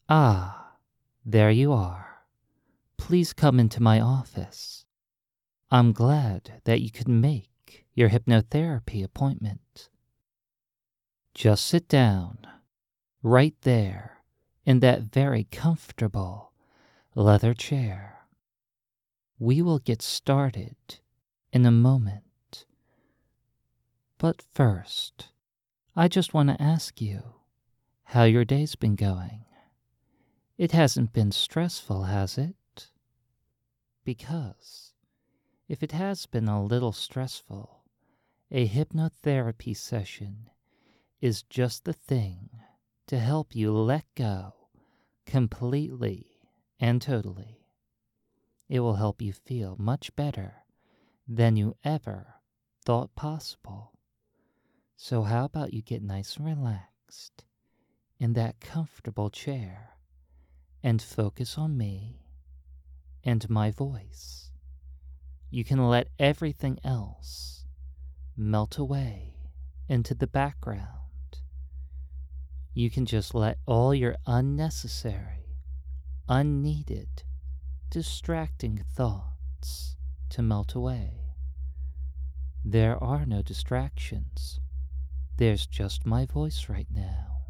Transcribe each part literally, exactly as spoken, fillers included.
Ah, there you are. Please come into my office. I'm glad that you could make your hypnotherapy appointment. Just sit down, right there, in that very comfortable leather chair. We will get started in a moment. But first, I just want to ask you how your day's been going. It hasn't been stressful, has it? Because if it has been a little stressful, a hypnotherapy session is just the thing to help you let go completely and totally. It will help you feel much better than you ever thought possible. So how about you get nice and relaxed in that comfortable chair and focus on me and my voice. You can let everything else melt away into the background. You can just let all your unnecessary, unneeded, distracting thoughts to melt away. There are no distractions. There's just my voice right now.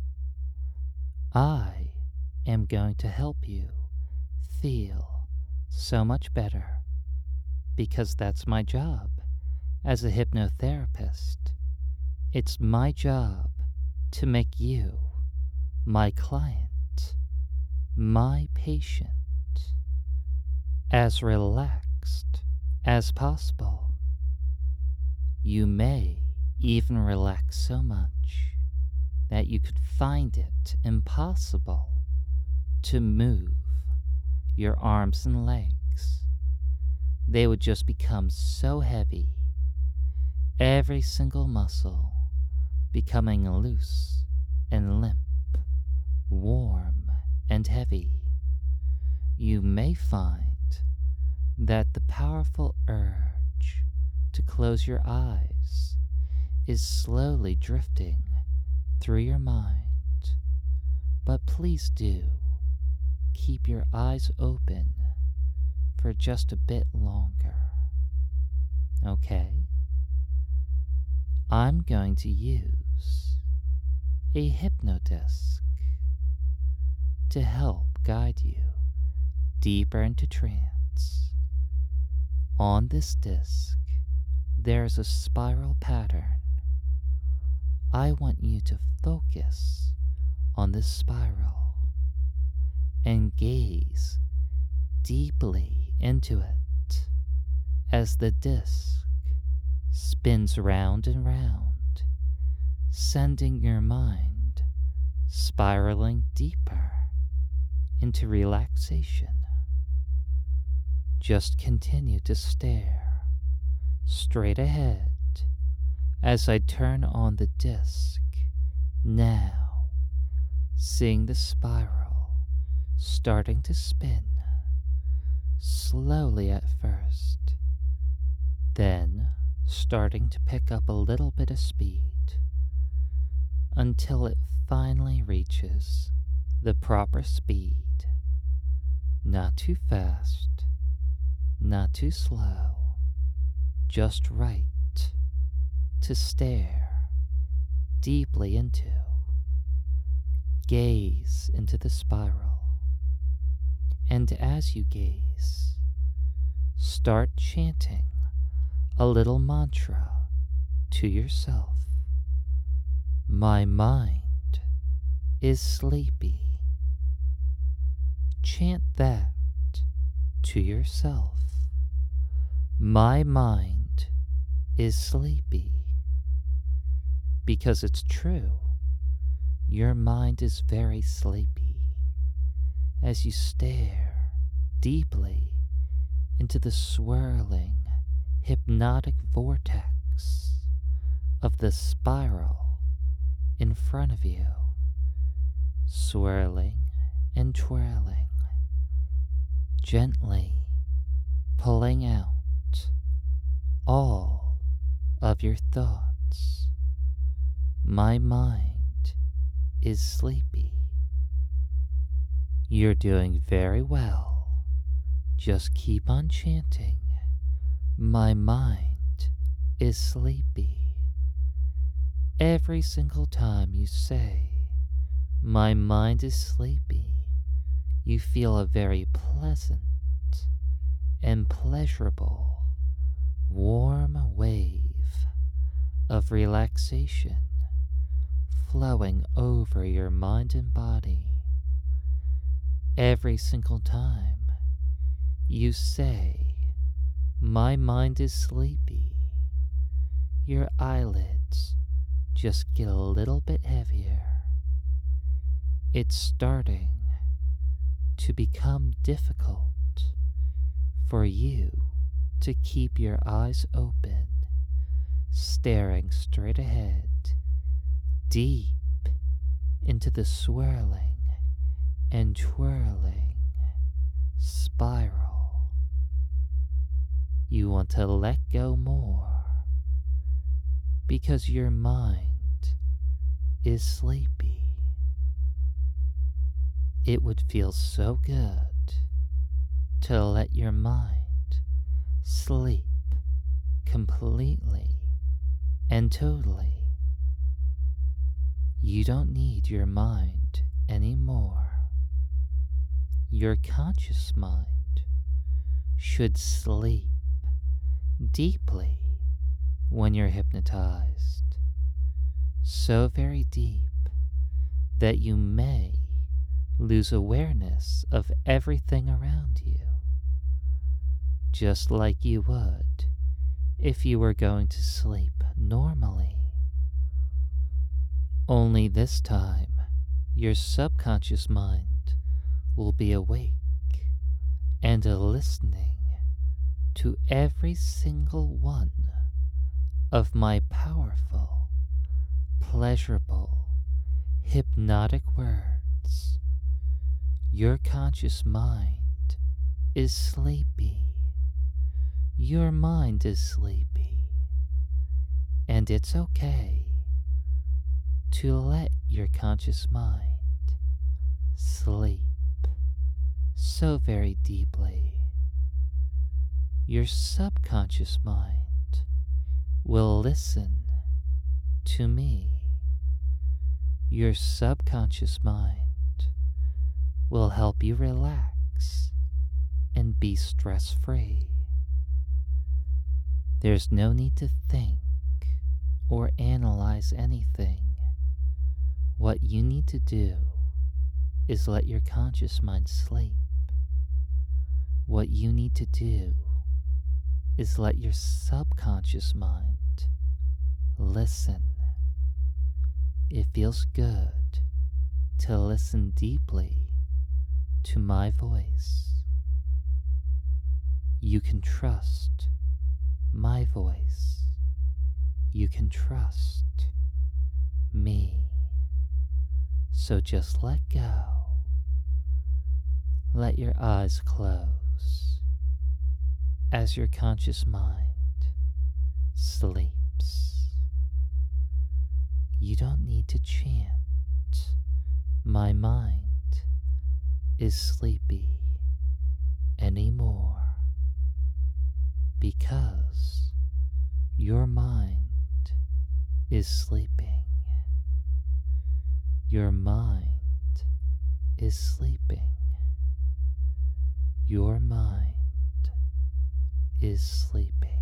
I am going to help you feel so much better because that's my job as a hypnotherapist. It's my job to make you, my client, my patient, as relaxed as possible. You may even relax so much that you could find it impossible to move your arms and legs. They would just become so heavy, every single muscle becoming loose and limp, warm and heavy. You may find that the powerful urge to close your eyes is slowly drifting through your mind. But please do keep your eyes open for just a bit longer. Okay? I'm going to use a hypnodisc to help guide you deeper into trance. On this disc, there's a spiral pattern. I want you to focus on this spiral and gaze deeply into it as the disc spins round and round, sending your mind spiraling deeper into relaxation. Just continue to stare straight ahead as I turn on the disc now, seeing the spiral starting to spin, slowly at first, then starting to pick up a little bit of speed, until it finally reaches the proper speed. Not too fast, not too slow, just right to stare deeply into. Gaze into the spiral, and as you gaze, start chanting a little mantra to yourself. My mind is sleepy. Chant that to yourself. My mind is sleepy. Because it's true, your mind is very sleepy as you stare deeply into the swirling, hypnotic vortex of the spiral in front of you, swirling and twirling, gently pulling out all of your thoughts. My mind is sleepy. You're doing very well. Just keep on chanting. My mind is sleepy. Every single time you say, my mind is sleepy, you feel a very pleasant and pleasurable, warm wave of relaxation flowing over your mind and body. Every single time you say, my mind is sleepy, your eyelids just get a little bit heavier. It's starting to become difficult for you to keep your eyes open, staring straight ahead, deep into the swirling and twirling spiral. You want to let go more because your mind is sleepy. It would feel so good to let your mind sleep completely and totally. You don't need your mind anymore. Your conscious mind should sleep deeply when you're hypnotized, so very deep that you may lose awareness of everything around you, just like you would if you were going to sleep normally. Only this time, your subconscious mind will be awake and listening to every single one of my powerful, pleasurable, hypnotic words. Your conscious mind is sleepy. Your mind is sleepy. And it's okay to let your conscious mind sleep so very deeply. Your subconscious mind will listen to me. Your subconscious mind will help you relax and be stress-free. There's no need to think or analyze anything. What you need to do is let your conscious mind sleep. What you need to do is let your subconscious mind listen. It feels good to listen deeply to my voice. You can trust my voice. You can trust me. So just let go. Let your eyes close as your conscious mind sleeps. You don't need to chant, my mind is sleepy anymore, because your mind is sleeping. Your mind is sleeping. Your mind is sleeping.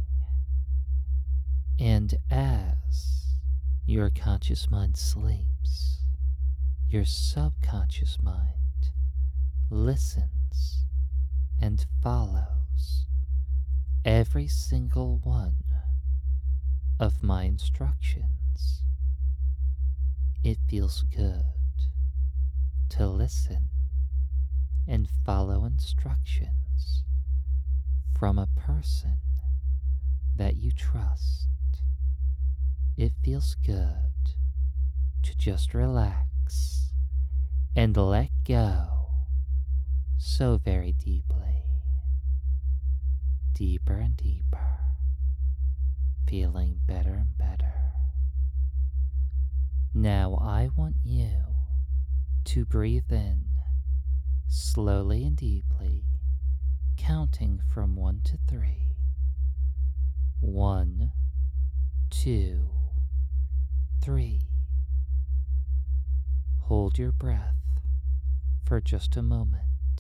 And as your conscious mind sleeps, your subconscious mind listens and follows every single one of my instructions. It feels good to listen and follow instructions from a person that you trust. It feels good to just relax and let go so very deeply, deeper and deeper, feeling better and better. Now I want you to breathe in slowly and deeply, counting from one to three. One, two, three. Hold your breath for just a moment,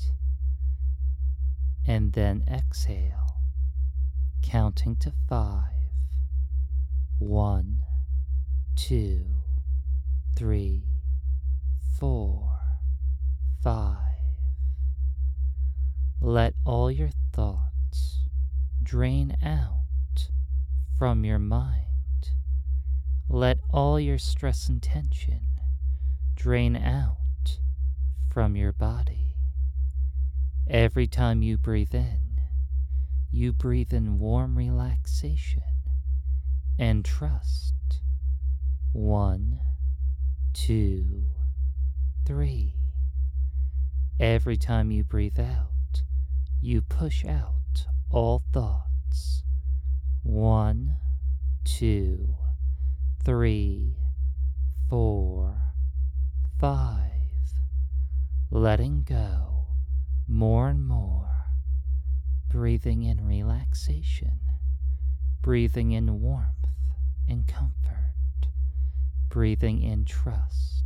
and then exhale, counting to five. One, two, three, four, five. Let all your thoughts drain out from your mind. Let all your stress and tension drain out from your body. Every time you breathe in, you breathe in warm relaxation and trust. One, two, three. Every time you breathe out, you push out all thoughts. One, two, three, four, five. Letting go more and more. Breathing in relaxation. Breathing in warmth and comfort. Breathing in trust.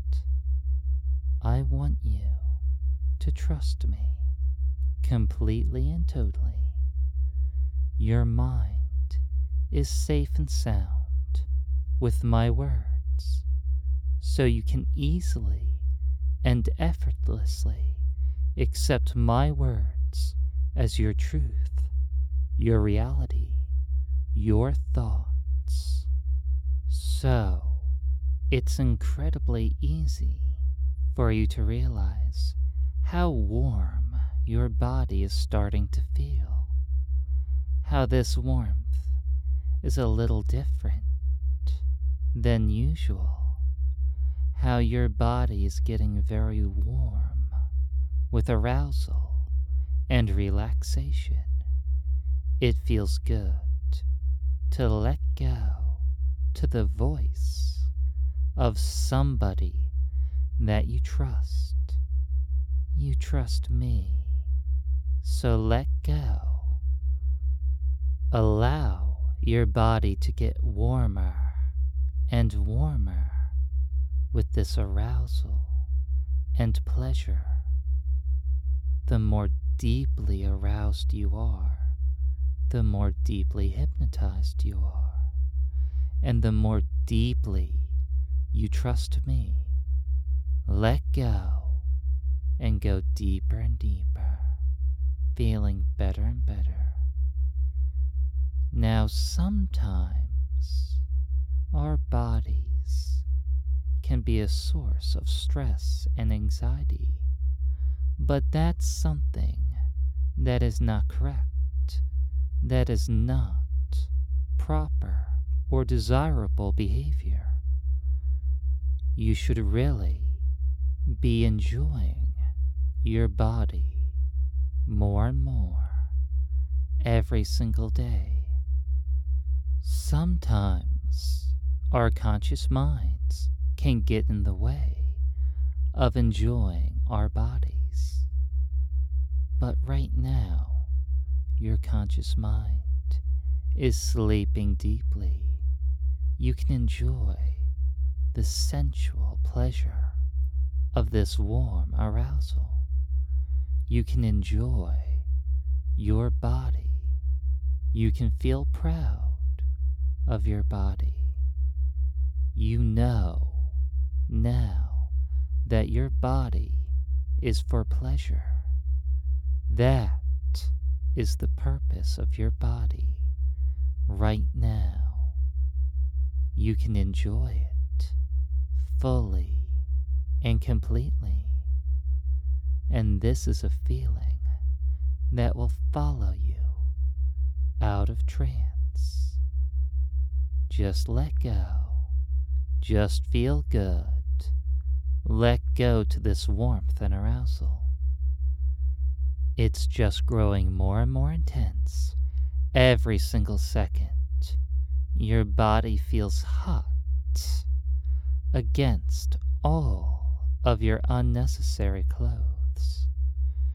I want you to trust me completely and totally. Your mind is safe and sound with my words, so you can easily and effortlessly accept my words as your truth, your reality, your thoughts. So, it's incredibly easy for you to realize how warm your body is starting to feel. How this warmth is a little different than usual. How your body is getting very warm with arousal and relaxation. It feels good to let go to the voice of somebody that you trust. You trust me, so let go. Allow your body to get warmer and warmer with this arousal and pleasure. The more deeply aroused you are, the more deeply hypnotized you are, and the more deeply you trust me. Let go and go deeper and deeper, feeling better and better. Now, sometimes our bodies can be a source of stress and anxiety, but that's something that is not correct, that is not proper or desirable behavior. You should really be enjoying your body more and more every single day. Sometimes our conscious minds can get in the way of enjoying our bodies. But right now, your conscious mind is sleeping deeply. You can enjoy the sensual pleasure of this warm arousal. You can enjoy your body. You can feel proud of your body. You know now that your body is for pleasure. That is the purpose of your body right now. You can enjoy it fully and completely. And this is a feeling that will follow you out of trance. Just let go. Just feel good. Let go to this warmth and arousal. It's just growing more and more intense every single second. Your body feels hot against all of your unnecessary clothes.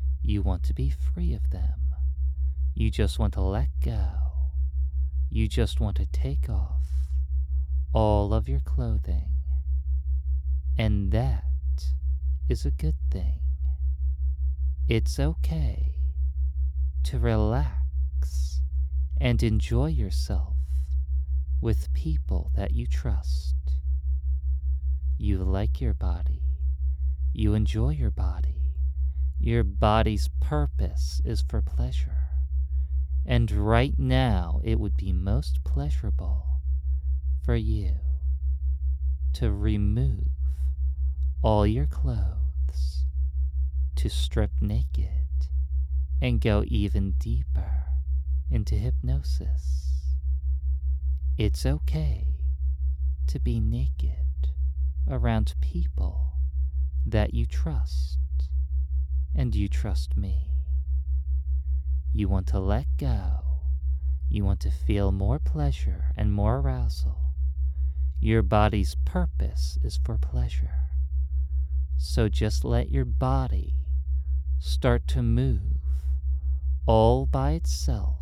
want to be free of them. You just want to let go. You just want to take off all of your clothing. And that is a good thing. It's okay to relax and enjoy yourself with people that you trust. You like your body. You enjoy your body. Your body's purpose is for pleasure. And right now, it would be most pleasurable for you to remove all your clothes, to strip naked, and go even deeper into hypnosis. It's okay to be naked around people that you trust, and you trust me. You want to let go. You want to feel more pleasure and more arousal. Your body's purpose is for pleasure. So just let your body start to move all by itself,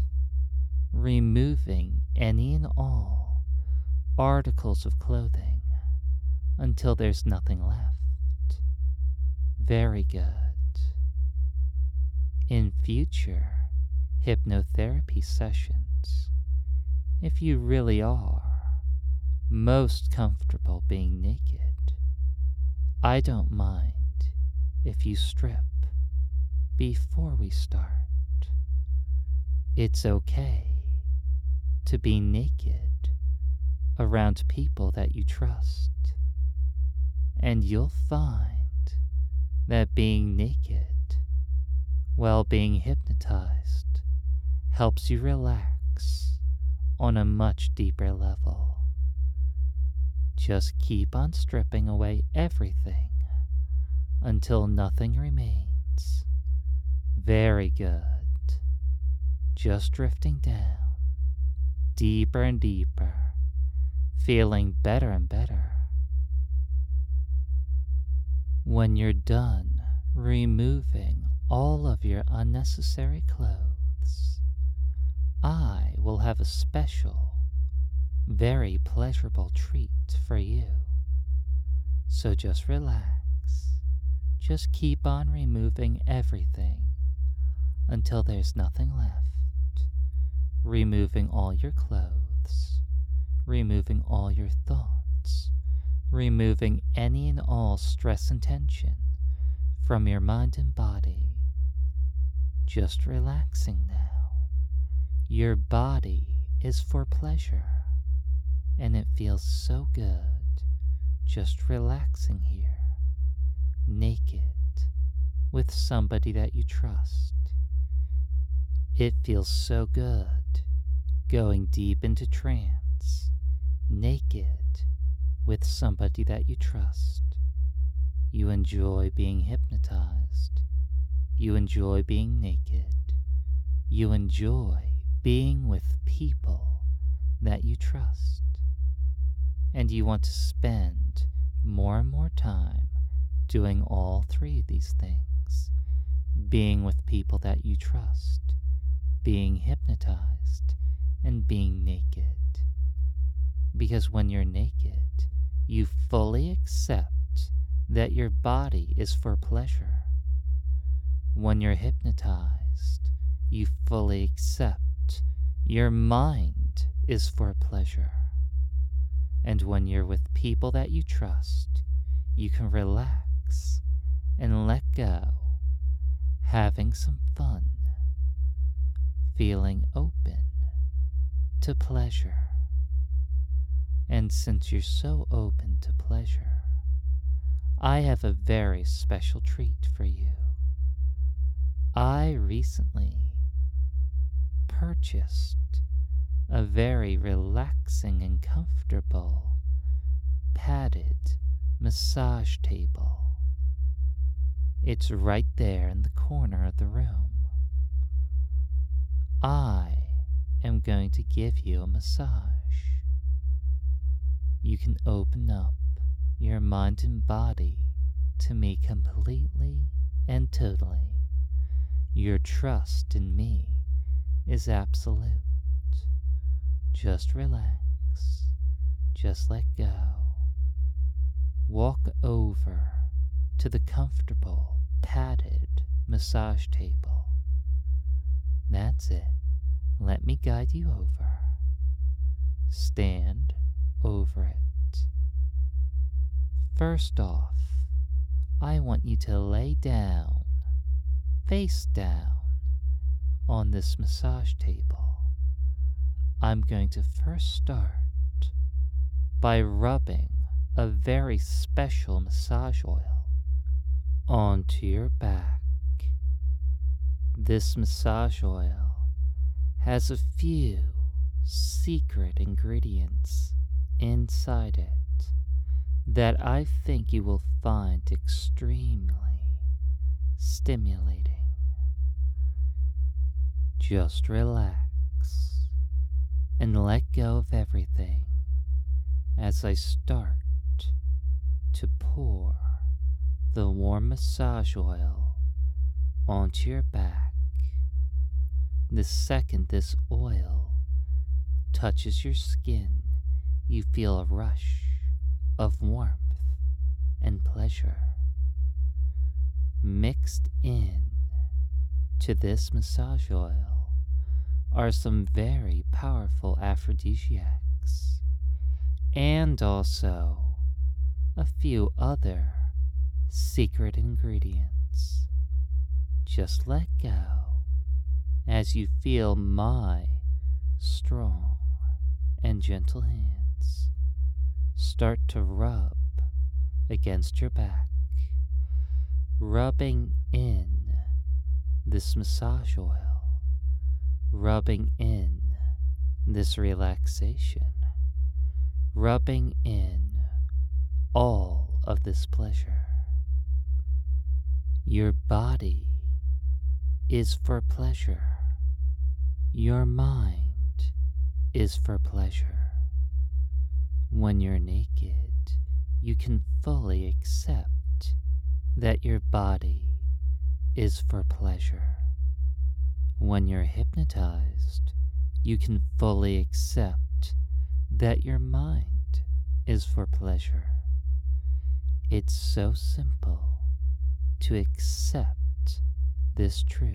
removing any and all articles of clothing until there's nothing left. Very good. In future hypnotherapy sessions, if you really are most comfortable being naked, I don't mind if you strip before we start. It's okay to be naked around people that you trust, and you'll find that being naked while being hypnotized helps you relax on a much deeper level. Just keep on stripping away everything until nothing remains. Very good. Just drifting down, deeper and deeper, feeling better and better. When you're done removing all of your unnecessary clothes, I will have a special, very pleasurable treat for you. So just relax. Just keep on removing everything until there's nothing left. Removing all your clothes, removing all your thoughts, removing any and all stress and tension from your mind and body. Just relaxing now. Your body is for pleasure, and it feels so good just relaxing here, naked, with somebody that you trust. It feels so good going deep into trance, naked, with somebody that you trust. You enjoy being hypnotized. You enjoy being naked. You enjoy being with people that you trust. And you want to spend more and more time doing all three of these things. Being with people that you trust, being hypnotized, and being naked. Because when you're naked, you fully accept that your body is for pleasure. When you're hypnotized, you fully accept your mind is for pleasure. And when you're with people that you trust, you can relax and let go, having some fun, feeling open to pleasure. And since you're so open to pleasure, I have a very special treat for you. I recently purchased a very relaxing and comfortable padded massage table. It's right there in the corner of the room. I am going to give you a massage. You can open up your mind and body to me completely and totally Your trust in me is absolute. Just relax. Just let go. Walk over to the comfortable, padded massage table. That's it. Let me guide you over. Stand over it. First off, I want you to lay down, face down, on this massage table. I'm going to first start by rubbing a very special massage oil onto your back. This massage oil has a few secret ingredients inside it that I think you will find extremely stimulating. Just relax and let go of everything as I start to pour the warm massage oil onto your back. The second this oil touches your skin, you feel a rush of warmth and pleasure. Mixed in to this massage oil are some very powerful aphrodisiacs and also a few other secret ingredients. Just let go as you feel my strong and gentle hands start to rub against your back, rubbing in this massage oil, rubbing in this relaxation, rubbing in all of this pleasure. Your body is for pleasure. Your mind is for pleasure. When you're naked, you can fully accept that your body is for pleasure. When you're hypnotized, you can fully accept that your mind is for pleasure. It's so simple to accept this truth.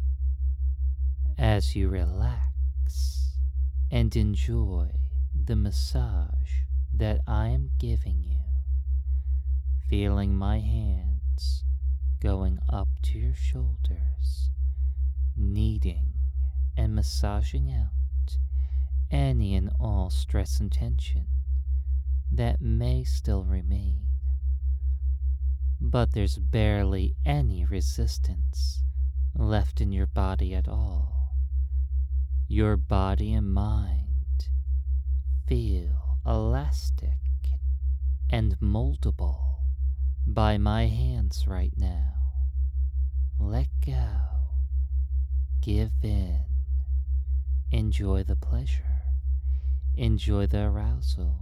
As you relax and enjoy the massage that I am giving you, feeling my hands going up to your shoulders, kneading and massaging out any and all stress and tension that may still remain. But there's barely any resistance left in your body at all. Your body and mind feel elastic and moldable by my hands right now. Let go. Give in. Enjoy the pleasure. Enjoy the arousal.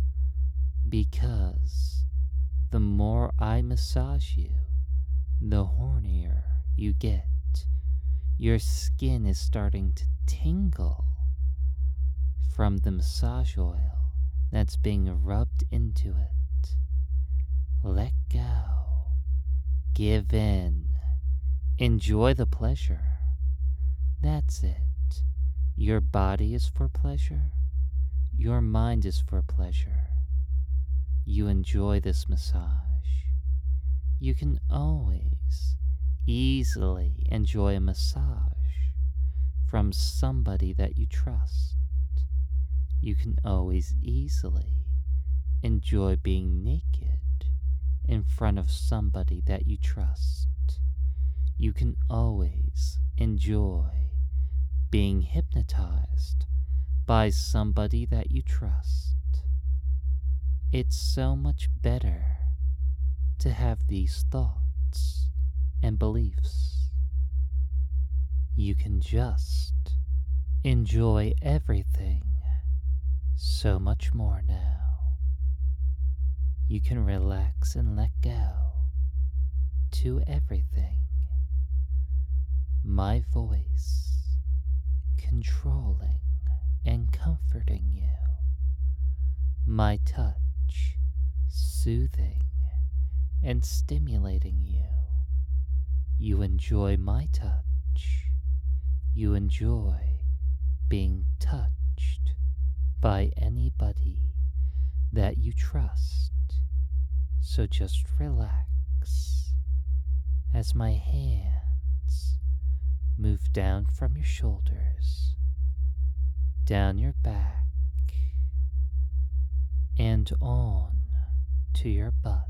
Because the more I massage you, the hornier you get. Your skin is starting to tingle from the massage oil that's being rubbed into it. Let go. Give in. Enjoy the pleasure. That's it. Your body is for pleasure. Your mind is for pleasure. You enjoy this massage. You can always easily enjoy a massage from somebody that you trust. You can always easily enjoy being naked in front of somebody that you trust. You can always enjoy being hypnotized by somebody that you trust. It's so much better to have these thoughts and beliefs. You can just enjoy everything so much more now. You can relax and let go to everything. my voice controlling and comforting you, my touch soothing and stimulating you. You enjoy my touch. You enjoy being touched by anybody that you trust. So just relax as my hands move down from your shoulders, down your back, and on to your butt.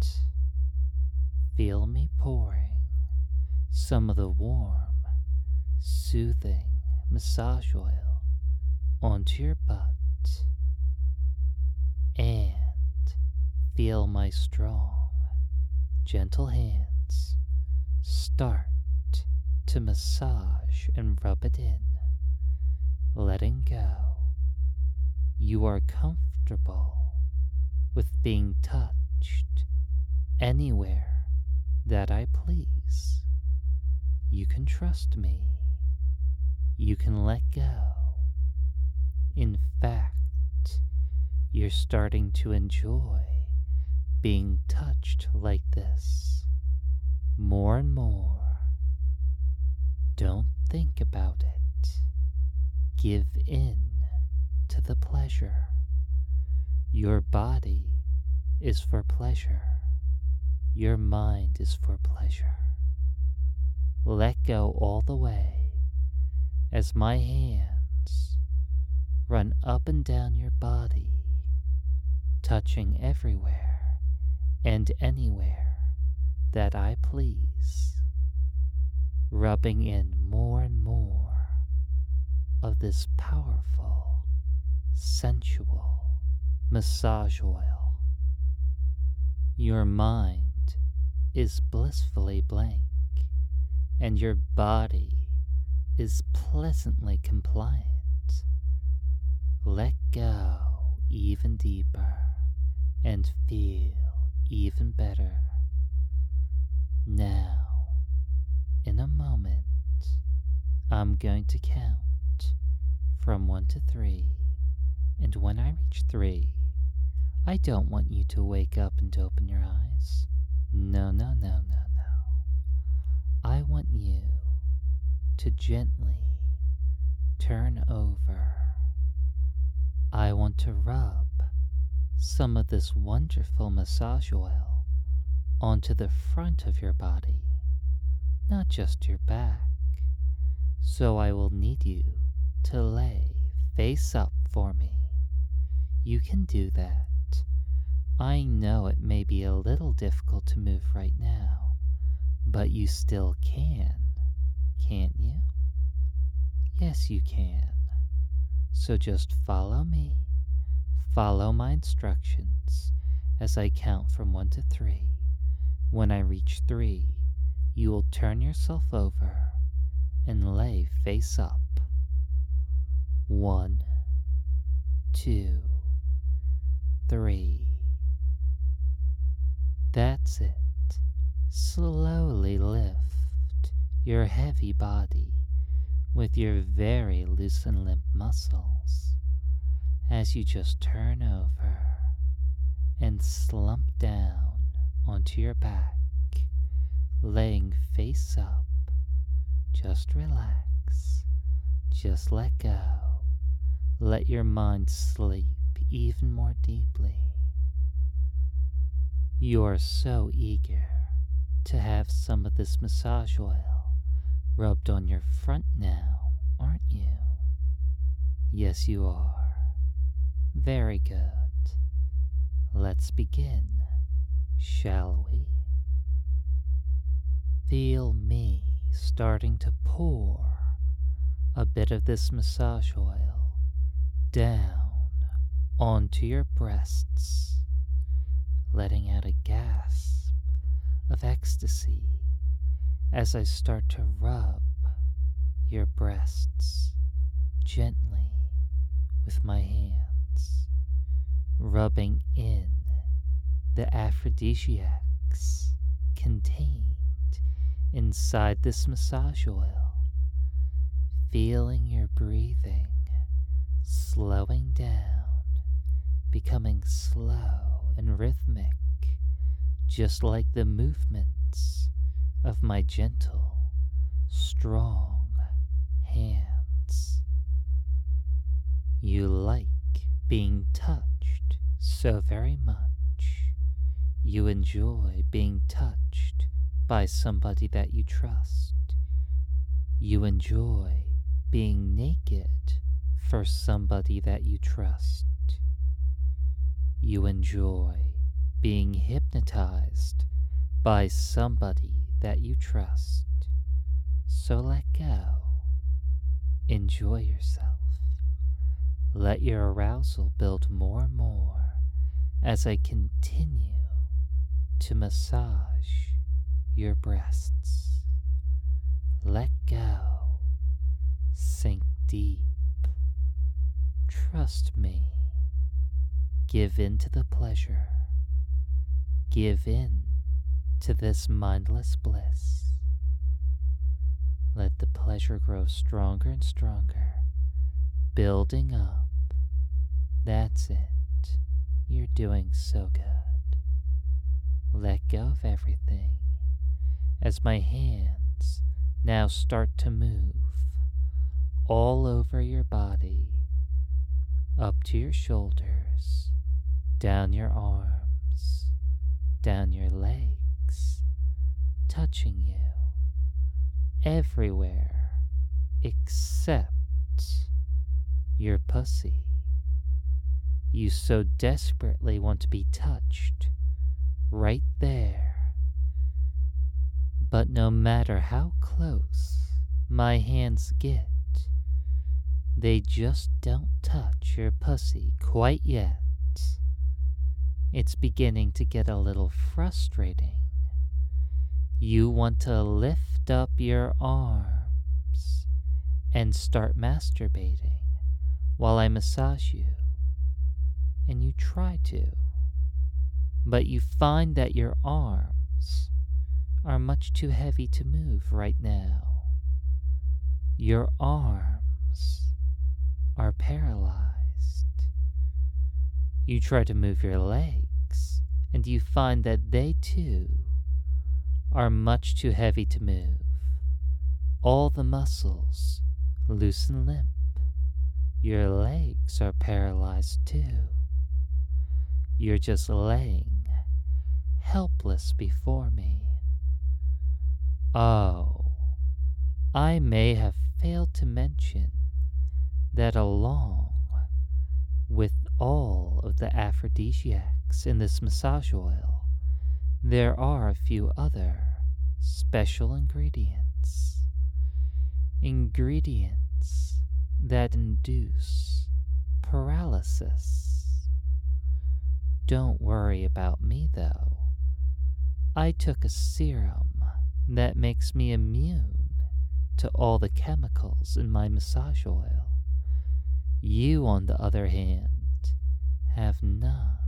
Feel me pouring some of the warm, soothing massage oil onto your butt, and feel my strong, gentle hands start to massage and rub it in, letting go. You are comfortable with being touched anywhere that I please. You can trust me. You can let go. In fact, you're starting to enjoy being touched like this more and more. Don't think about it. Give in to the pleasure. Your body is for pleasure. Your mind is for pleasure. Let go all the way as my hands run up and down your body, touching everywhere and anywhere that I please, rubbing in more and more of this powerful, sensual massage oil. Your mind is blissfully blank, and your body is pleasantly compliant. Let go even deeper and feel even better. Now, in a moment, I'm going to count from one to three, and when I reach three, I don't want you to wake up and open your eyes. No, no, no, no, no. I want you to gently turn over. I want to rub some of this wonderful massage oil onto the front of your body, not just your back. So I will need you to lay face up for me. You can do that. I know it may be a little difficult to move right now, but you still can, can't you? Yes, you can. So just follow me. Follow my instructions as I count from one to three. When I reach three, you will turn yourself over and lay face up. One, two, three. That's it. Slowly lift your heavy body with your very loose and limp muscles as you just turn over and slump down onto your back, laying face up. Just relax. Just let go. Let your mind sleep even more deeply. You're so eager to have some of this massage oil rubbed on your front now, aren't you? Yes, you are. Very good. Let's begin, shall we? Feel me starting to pour a bit of this massage oil down onto your breasts, letting out a gasp of ecstasy as I start to rub your breasts gently with my hands, rubbing in the aphrodisiacs contained inside this massage oil feeling your breathing slowing down, becoming slow and rhythmic, just like the movements of my gentle, strong hands. You like being touched so very much. You enjoy being touched by somebody that you trust. You enjoy being naked for somebody that you trust. You enjoy being hypnotized by somebody that you trust. So let go. Enjoy yourself. Let your arousal build more and more as I continue to massage your breasts. Let go. Sink deep. Trust me. Give in to the pleasure. Give in to this mindless bliss. Let the pleasure grow stronger and stronger, building up. That's it. You're doing so good. Let go of everything as my hands now start to move all over your body, up to your shoulders, down your arms, down your legs, touching you everywhere except your pussy. You so desperately want to be touched right there. But no matter how close my hands get, they just don't touch your pussy quite yet. It's beginning to get a little frustrating. You want to lift up your arms and start masturbating while I massage you. And you try to, but you find that your arms are much too heavy to move right now. Your arms are paralyzed. You try to move your legs, and you find that they too are much too heavy to move. All the muscles loose and limp. Your legs are paralyzed too. You're just laying helpless before me. Oh, I may have failed to mention that along with all of the aphrodisiacs in this massage oil, there are a few other special ingredients. Ingredients that induce paralysis. Don't worry about me, though. I took a serum that makes me immune to all the chemicals in my massage oil. You, on the other hand, have not.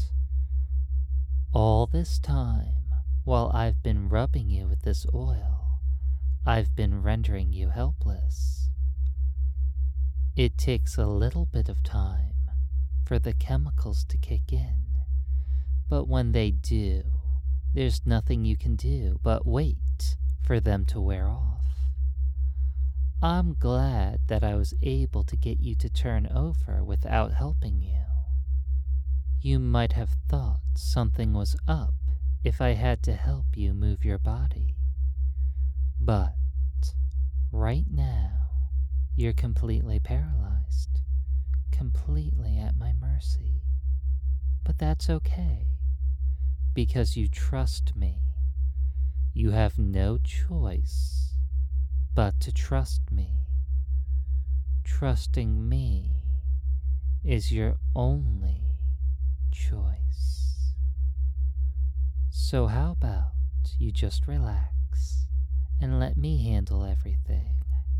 All this time, while I've been rubbing you with this oil, I've been rendering you helpless. It takes a little bit of time for the chemicals to kick in. But when they do, there's nothing you can do but wait for them to wear off. I'm glad that I was able to get you to turn over without helping you. You might have thought something was up if I had to help you move your body. But right now, you're completely paralyzed, completely at my mercy. But that's okay, because you trust me. You have no choice but to trust me. Trusting me is your only choice. So how about you just relax and let me handle everything?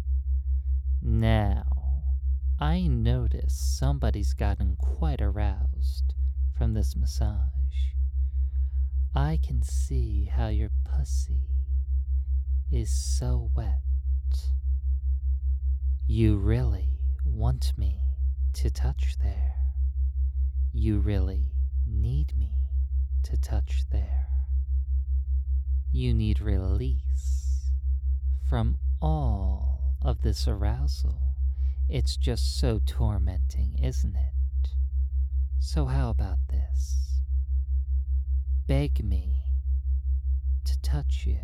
Now, I notice somebody's gotten quite aroused from this massage. I can see how your pussy is so wet. You really want me to touch there. You really need me to touch there. You need release from all of this arousal. It's just so tormenting, isn't it? So how about this? Beg me to touch you.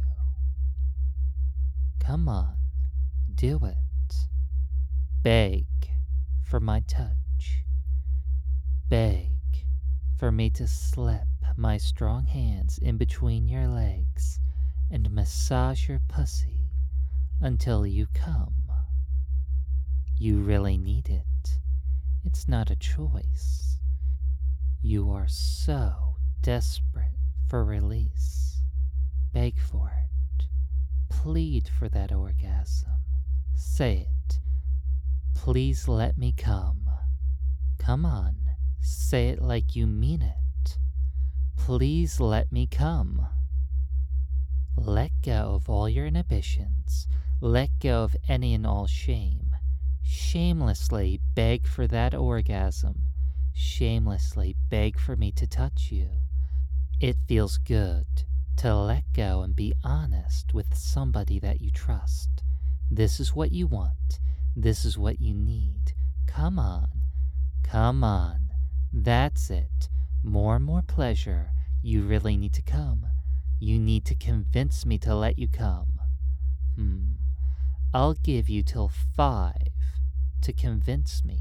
Come on, do it. Beg for my touch. Beg for me to slip my strong hands in between your legs and massage your pussy until you come. You really need it. It's not a choice. You are so desperate for release. Beg for it. Plead for that orgasm. Say it. Please let me come. Come on. Say it like you mean it. Please let me come. Let go of all your inhibitions. Let go of any and all shame. Shamelessly beg for that orgasm. Shamelessly beg for me to touch you. It feels good to let go and be honest with somebody that you trust. This is what you want. This is what you need. Come on. Come on. That's it. More and more pleasure. You really need to come. You need to convince me to let you come. Hmm. I'll give you till five to convince me.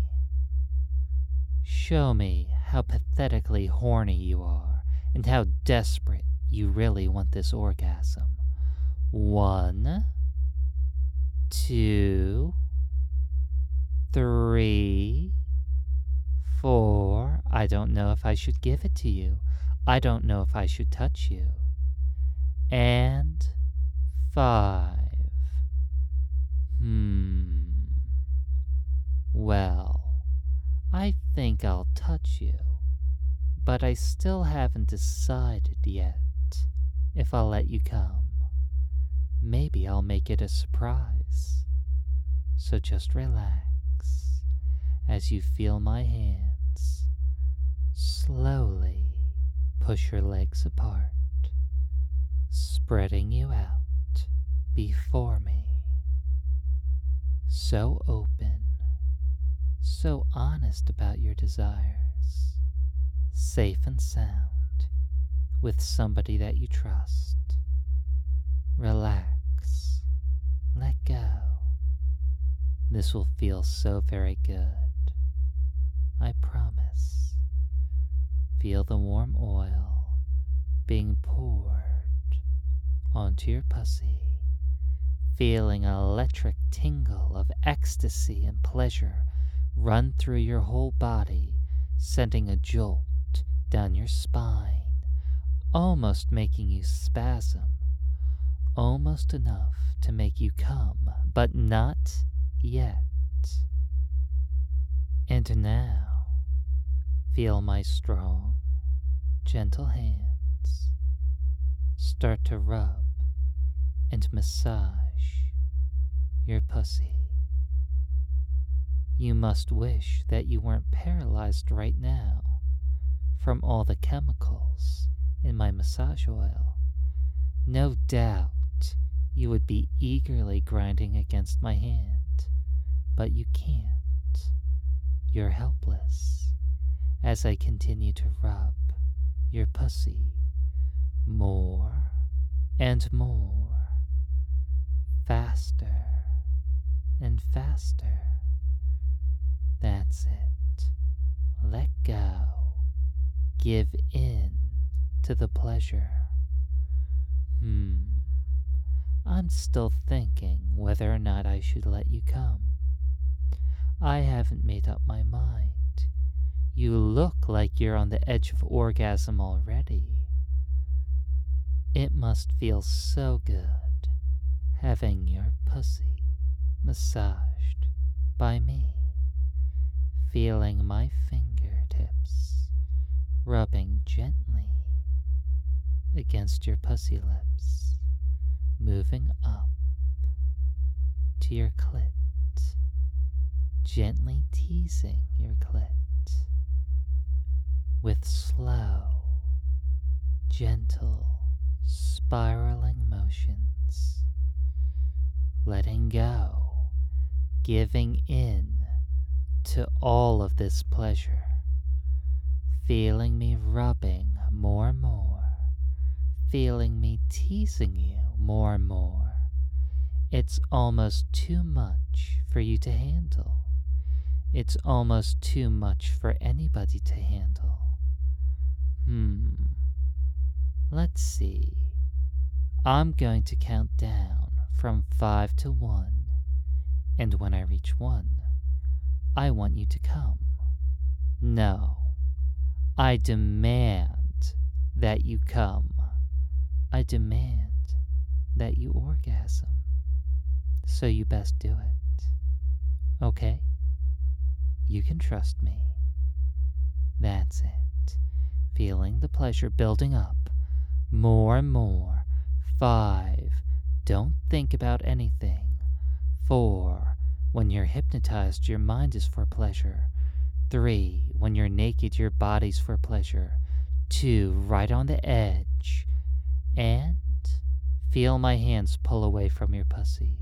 Show me how pathetically horny you are and how desperate you really want this orgasm. One, two, three, four. I don't know if I should give it to you. I don't know if I should touch you. And five. Hmm. Well, I think I'll touch you, but I still haven't decided yet if I'll let you come. Maybe I'll make it a surprise. So just relax as you feel my hands slowly push your legs apart, spreading you out before me. So open, so honest about your desires, safe and sound, with somebody that you trust. Relax, let go. This will feel so very good. I promise. Feel the warm oil being poured onto your pussy, feeling an electric tingle of ecstasy and pleasure run through your whole body, sending a jolt down your spine, almost making you spasm, almost enough to make you come, but not yet. And now, feel my strong, gentle hands start to rub and massage your pussy. You must wish that you weren't paralyzed right now from all the chemicals in my massage oil. No doubt you would be eagerly grinding against my hand, but you can't. You're helpless as I continue to rub your pussy more and more, faster and faster. That's it. Let go. Give in to the pleasure. Hmm. I'm still thinking whether or not I should let you come. I haven't made up my mind. You look like you're on the edge of orgasm already. It must feel so good having your pussy massaged by me, feeling my fingertips rubbing gently against your pussy lips, moving up to your clit, gently teasing your clit with slow, gentle, spiraling motions, letting go, giving in to all of this pleasure, feeling me rubbing more and more, feeling me teasing you more and more. It's almost too much for you to handle. It's almost too much for anybody to handle. Hmm. Let's see. I'm going to count down from five to one, and when I reach one, I want you to come. No, I demand that you come. I demand that you orgasm. So you best do it. Okay? You can trust me. That's it. Feeling the pleasure building up. More and more. Five. Don't think about anything. Four. When you're hypnotized, your mind is for pleasure. Three. When you're naked, your body's for pleasure. Two. Right on the edge. And feel my hands pull away from your pussy.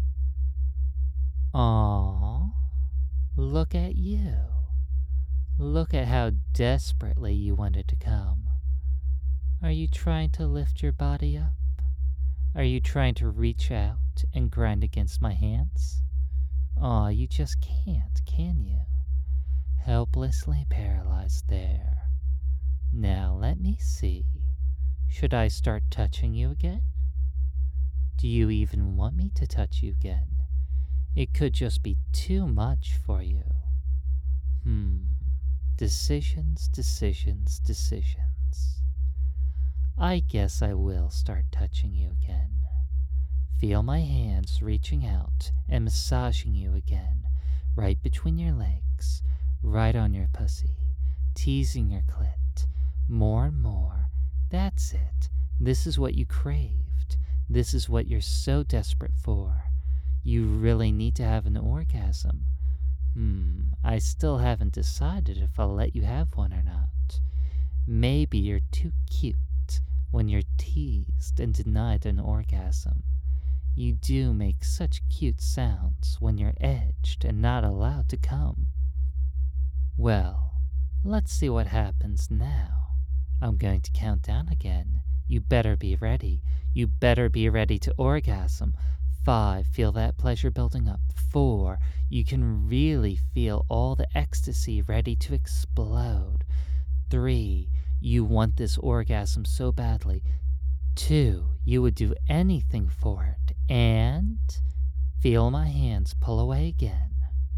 Aww. Look at you. Look at how desperately you wanted to come. Are you trying to lift your body up? Are you trying to reach out and grind against my hands? Aw, you just can't, can you? Helplessly paralyzed there. Now let me see. Should I start touching you again? Do you even want me to touch you again? It could just be too much for you. Hmm. Decisions, decisions, decisions. I guess I will start touching you again. Feel my hands reaching out and massaging you again, right between your legs, right on your pussy, teasing your clit, more and more. That's it. This is what you craved. This is what you're so desperate for. You really need to have an orgasm. Hmm, I still haven't decided if I'll let you have one or not. Maybe you're too cute when you're teased and denied an orgasm. You do make such cute sounds when you're edged and not allowed to come. Well, let's see what happens now. I'm going to count down again. You better be ready. You better be ready to orgasm. Five, feel that pleasure building up. Four, you can really feel all the ecstasy ready to explode. Three, you want this orgasm so badly. Two, you would do anything for it. And feel my hands pull away again.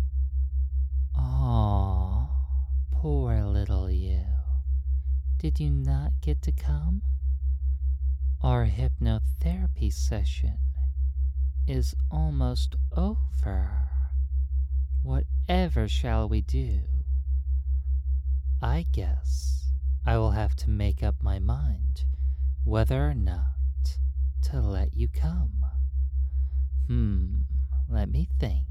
Aww, poor little you. Did you not get to come? Our hypnotherapy session is almost over. Whatever shall we do? I guess I will have to make up my mind whether or not to let you come. Hmm, let me think.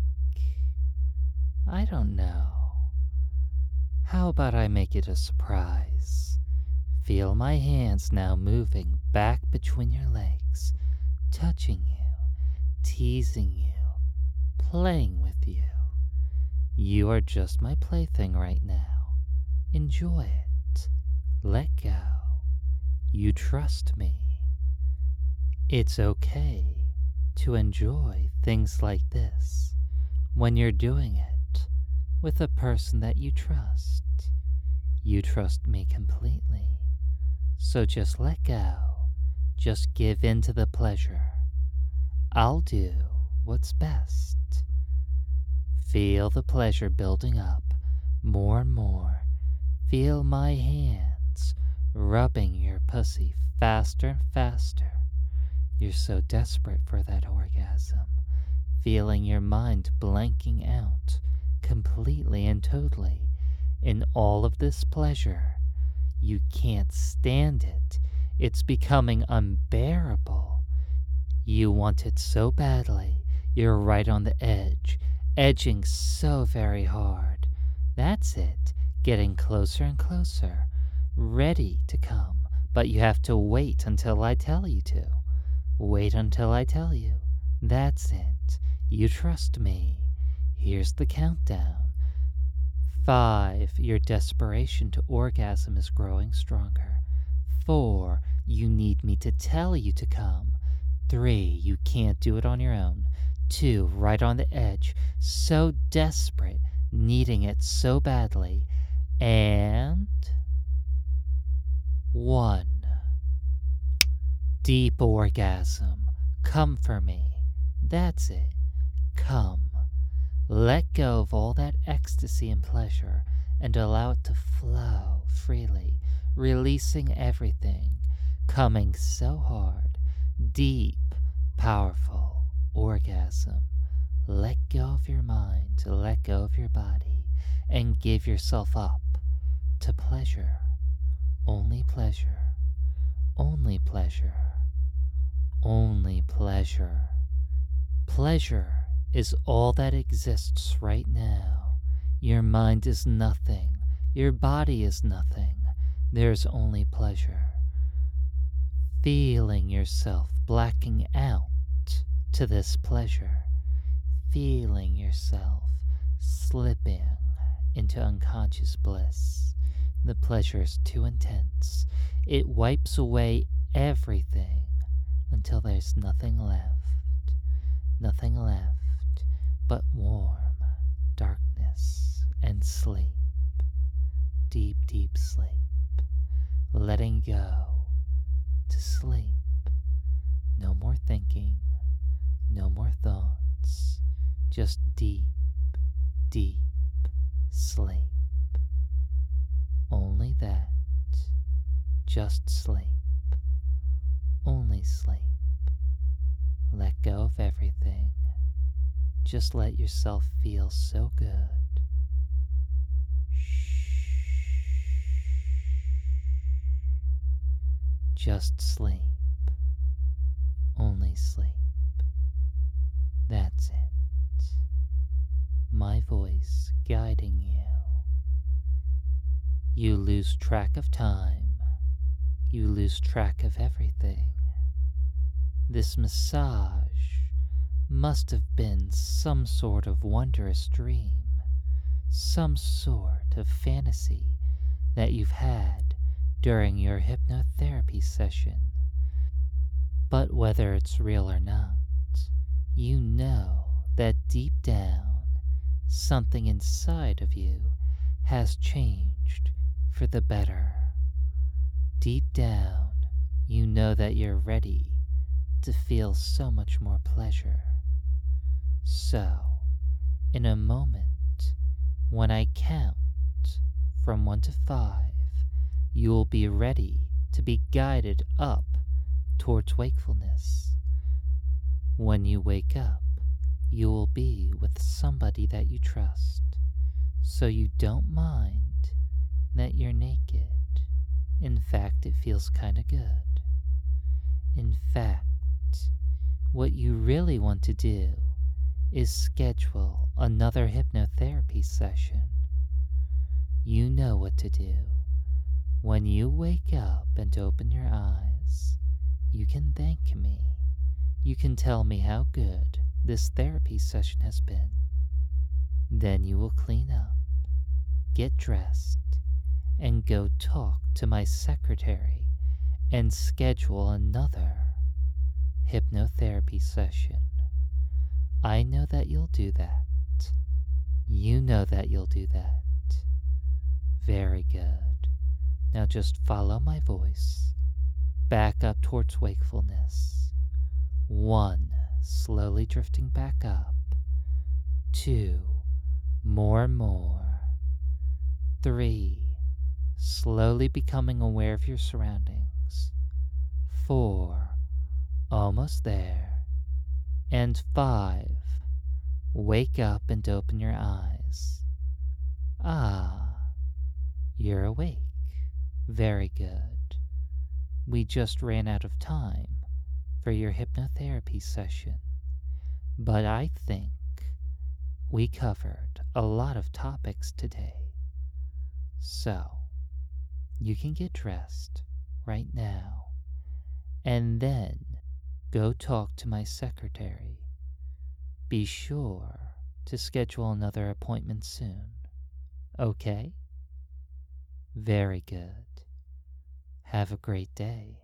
I don't know. How about I make it a surprise? Feel my hands now moving back between your legs, touching you, teasing you, playing with you. You are just my plaything right now. Enjoy it. Let go. You trust me. It's okay to enjoy things like this when you're doing it with a person that you trust. You trust me completely. So just let go. Just give in to the pleasure. I'll do what's best. Feel the pleasure building up more and more. Feel my hands rubbing your pussy faster and faster. You're so desperate for that orgasm. Feeling your mind blanking out completely and totally in all of this pleasure. You can't stand it. It's becoming unbearable. You want it so badly. You're right on the edge. edging so very hard. That's it, getting closer and closer, ready to come, but you have to wait until I tell you to. Wait until I tell you. That's it. You trust me. Here's the countdown. Five, your desperation to orgasm is growing stronger. Four, you need me to tell you to come. Three, you can't do it on your own. Two, right on the edge, so desperate, needing it so badly. And one. Deep orgasm. Come for me. That's it. Come. Let go of all that ecstasy and pleasure and allow it to flow freely, releasing everything, coming so hard. Deep, powerful orgasm. Let go of your mind, let go of your body, and give yourself up to pleasure. Only pleasure. Only pleasure. Only pleasure. Pleasure is all that exists right now. Your mind is nothing. Your body is nothing. There's only pleasure. Feeling yourself blacking out to this pleasure. Feeling yourself slipping into unconscious bliss. The pleasure is too intense. It wipes away everything until there's nothing left. Nothing left but warm darkness and sleep. Deep, deep sleep. Letting go to sleep. No more thinking. No more thoughts. Just deep, deep sleep. Only that. Just sleep. Only sleep. Let go of everything. Just let yourself feel so good. Just sleep. Only sleep. That's it. My voice guiding you. You lose track of time. You lose track of everything. This massage must have been some sort of wondrous dream, some sort of fantasy that you've had during your hypnotherapy session. But whether it's real or not, you know that deep down, something inside of you has changed for the better. Deep down, you know that you're ready to feel so much more pleasure. So, in a moment, when I count from one to five, you will be ready to be guided up towards wakefulness. When you wake up, you will be with somebody that you trust, so you don't mind that you're naked. In fact, it feels kinda good. In fact, what you really want to do is schedule another hypnotherapy session. You know what to do. When you wake up and open your eyes, you can thank me. You can tell me how good this therapy session has been. Then you will clean up, get dressed, and go talk to my secretary and schedule another hypnotherapy session. I know that you'll do that. You know that you'll do that. Very good. Now just follow my voice. Back up towards wakefulness. One, slowly drifting back up. Two, more and more. Three, slowly becoming aware of your surroundings. Four, almost there. And five, wake up and open your eyes. Ah, you're awake. Very good. We just ran out of time for your hypnotherapy session, but I think we covered a lot of topics today, so you can get dressed right now and then go talk to my secretary. Be sure to schedule another appointment soon, okay? Very good. Have a great day.